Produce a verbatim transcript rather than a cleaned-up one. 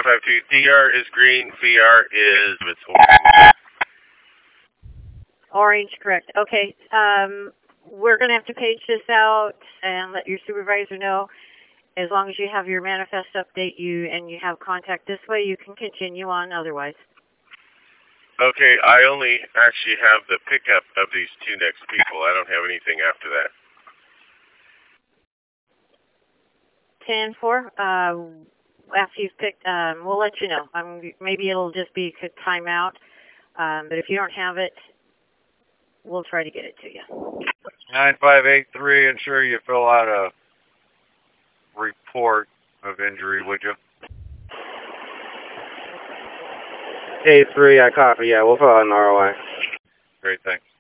five five two. D R is green. V R is it's orange. Orange, correct. Okay. Um, we're going to have to page this out and let your supervisor know. As long as you have your manifest update you and you have contact this way, you can continue on otherwise. Okay, I only actually have the pickup of these two next people. I don't have anything after that. ten four, uh, after you've picked, um, we'll let you know. Um, maybe it'll just be a timeout, um, but if you don't have it, we'll try to get it to you. nine five eight three, ensure you fill out a report of injury, would you? A three, I copy. Yeah, we'll fill out an R O I. Great, thanks.